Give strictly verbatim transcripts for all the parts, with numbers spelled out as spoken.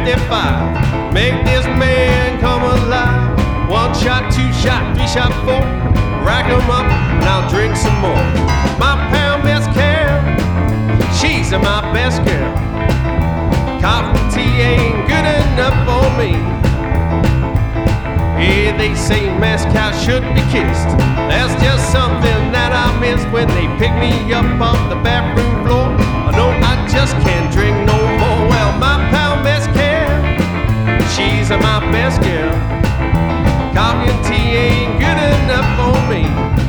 fifty-five. Make this man come alive. One shot, two shot, three shot, four. Rack 'em up and I'll drink some more. My pal Miss Carol, she's my best girl. Coffee and tea ain't good enough for me. Yeah, they say mascot should be kissed. That's just something that I miss when they pick me up off the bathroom floor. I know I just can't drink no more. Well, my pal Miss Carol, she's my best girl. Coffee and tea ain't good enough for me.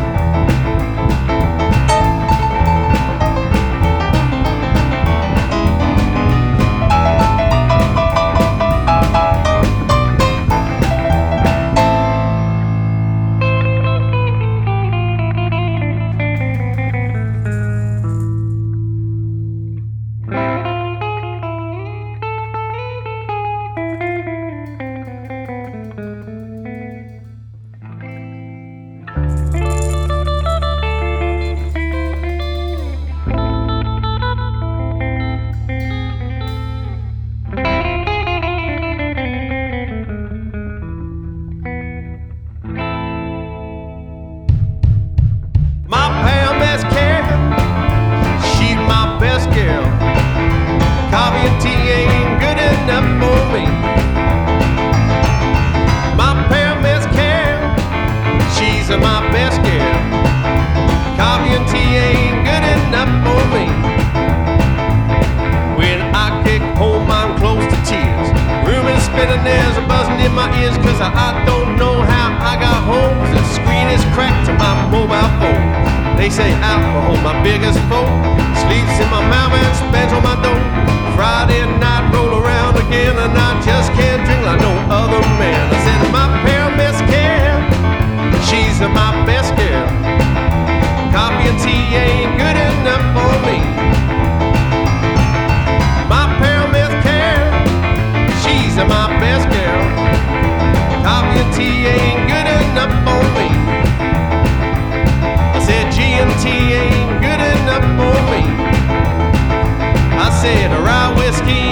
There's a buzzing in my ears, cause I, I don't know how I got home. The screen is cracked to my mobile phone. They say alcohol, my biggest foe, sleeps in my mouth and spends on my door. Friday night roll around again and I just can't drink like no other man. I said my pal Miss Carol, she's my best girl. Coffee and tea ain't good enough for me. My pal Miss Carol, she's my best girl. Coffee and tea ain't good enough for me. I said G and T ain't good enough for me. I said rye whiskey